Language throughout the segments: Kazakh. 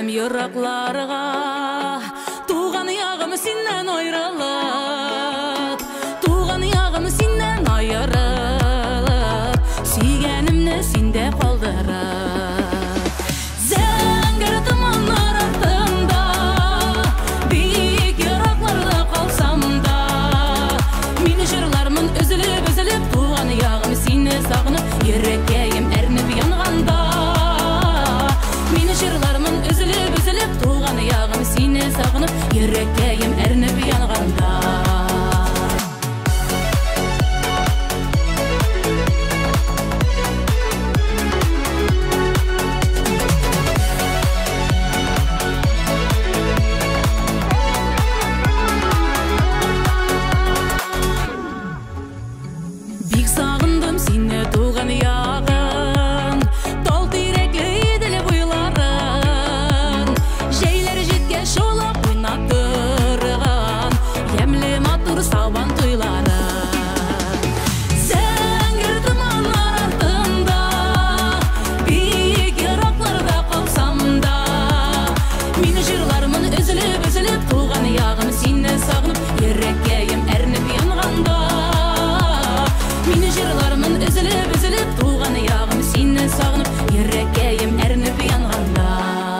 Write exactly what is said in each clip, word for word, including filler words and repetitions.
Барам йырақларға, туған яғым сенен ойралып, туған яғым сенен айырылып, сүйгенімні сенде қалдырып. Зәңгір тұмандар артында, биік йырақларда қалсам да, мені жырлармын үзіліп-үзіліп, туған яғым сені сағынып, ерекейім әрніп янғанда. Мені жырлармын үзіліп-үзіліп, туған яғым сені сағынып, ерекейім әрніп янғанда. Бик сағындым сені туған яғын, тол тирекли еділі бұйларын, жейлер жетке шолап ойнап тұрған, емлі матур сабан тойларын. Зәңгір тұмандар артында, биік йырақларда қалсам да, мені жырлармын үзіліп-үзіліп, туған яғым сені сағынып, ерекейім әрніп янғанда. Мені жырлармын үзіліп-үзіліп, туған яғым сені сағынып, ерекейім әрніп янғанда.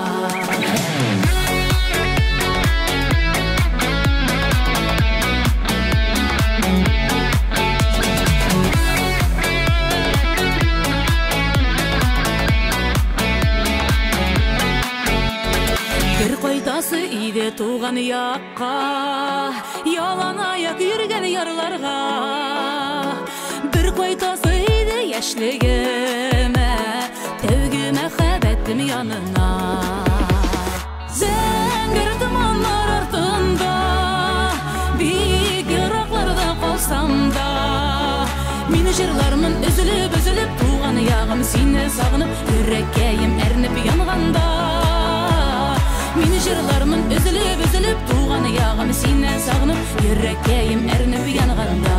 Бір қойтасы үйде туған яққа, ялан аяқ үйірген ярларға. Бір қойтасы үйде яшілігіме, тәуге мәхәбәттім янына. Зәңгір тұмандар артында, биік йырақларда қалсам да, мені жырлармын үзіліп-үзіліп, туған яғым сені сағынып, ерекейім әрніп янғанда. Мені жырлармын үзіліп-үзіліп, туған яғым сені сағынып, ерекейім әрніп янғанда.